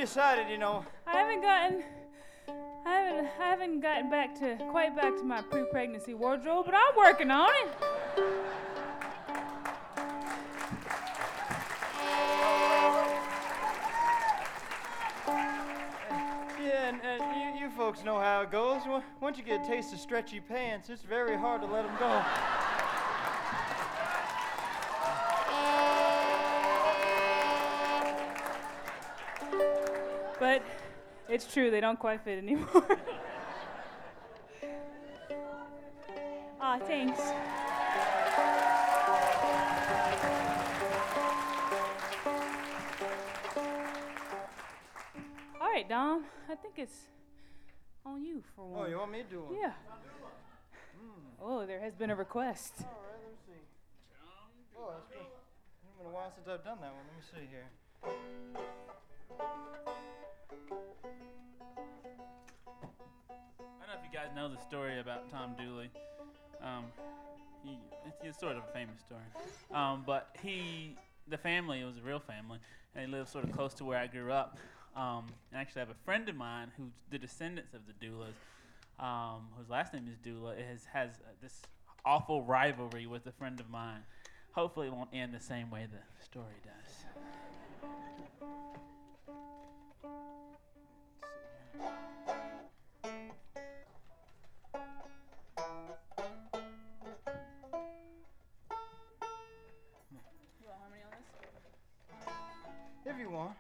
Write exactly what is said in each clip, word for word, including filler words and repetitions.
decided, you know? I haven't gotten, I haven't, I haven't gotten back to quite back to my pre-pregnancy wardrobe, but I'm working on it. Yeah, and, and you, you folks know how it goes. Once you get a taste of stretchy pants, it's very hard to let them go. But it's true, they don't quite fit anymore. Aw, thanks. All right, Dom, I think it's on you for one. Oh, you want me to do one? Yeah. Mm. Oh, there has been a request. All right, let's see. Oh, it's been, it's been a while since I've done that one. Let me see here. I don't know if you guys know the story about Tom Dooley. Um, he, it's, it's sort of a famous story. Um, but he, the family, it was a real family, and they lived sort of close to where I grew up. Um, and actually, I have a friend of mine who's the descendants of the Doulas, um, whose last name is Doula, has, has uh, this awful rivalry with a friend of mine. Hopefully, it won't end the same way the story does. If you want.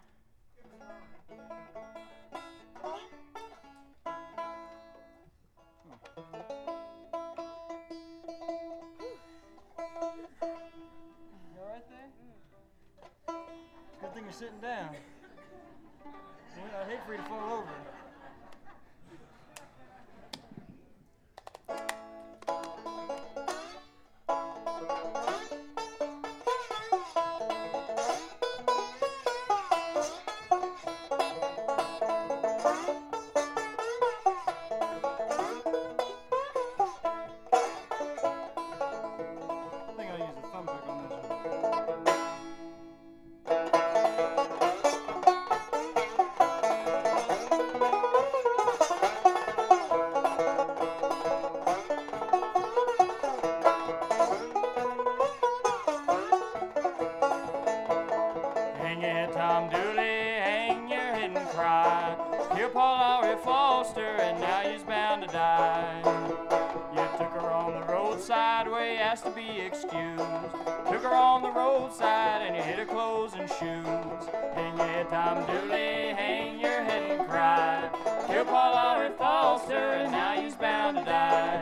You all right there? Good thing you're sitting down. I'd hate for you to fall over. To be excused. Took her on the roadside and you hit her clothes and shoes. Hang your head, Tom Dooley, hang your head and cry. Killed Paul Lowry Foster and now you's bound to die.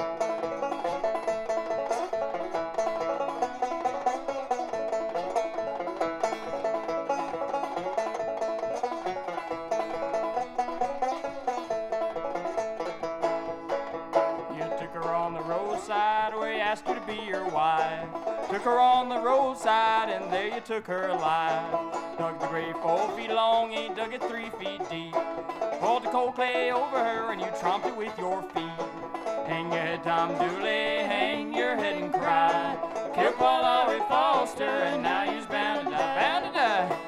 Asked her to be your wife. Took her on the roadside and there you took her alive. Dug the grave four feet long, ain't dug it three feet deep. Poured the cold clay over her and you tromped it with your feet. Hang your head, Tom Dooley, hang your head and cry. Killed Paul Lowry Foster and now you's bound to die, bound to die.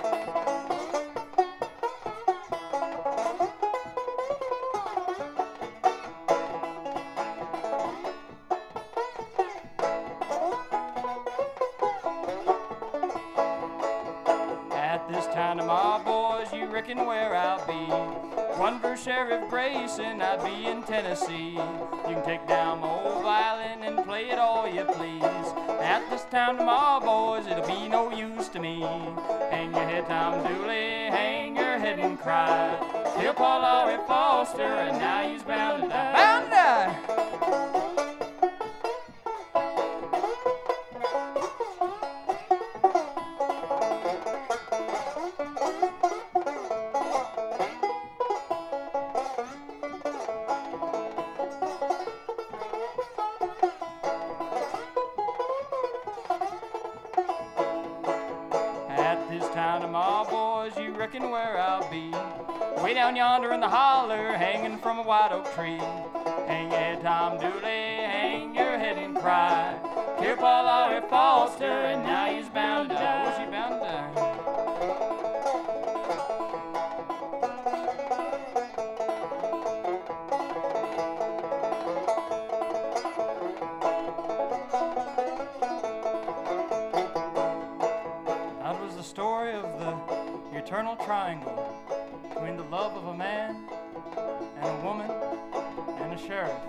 Reckon where I'll be. One for Sheriff Grayson, I'd be in Tennessee. You can take down my old violin and play it all you please. At this time tomorrow, boys, it'll be no use to me. Hang your head, Tom Dooley, hang your head and cry. Killed Paul Lowry Foster, and now he's bound to die. Bound to die! Reckon where I'll be. Way down yonder in the holler, hanging from a white oak tree. Hang your head, Tom Dooley, hang your head and cry. Killed Paul Lowry Foster, and now he's bound to die. Was he bound to die? eternal triangle between the love of a man and a woman and a sheriff.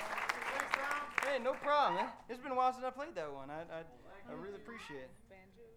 Hey, no problem, man. It's been a while since I played that one. I, I, I really appreciate it.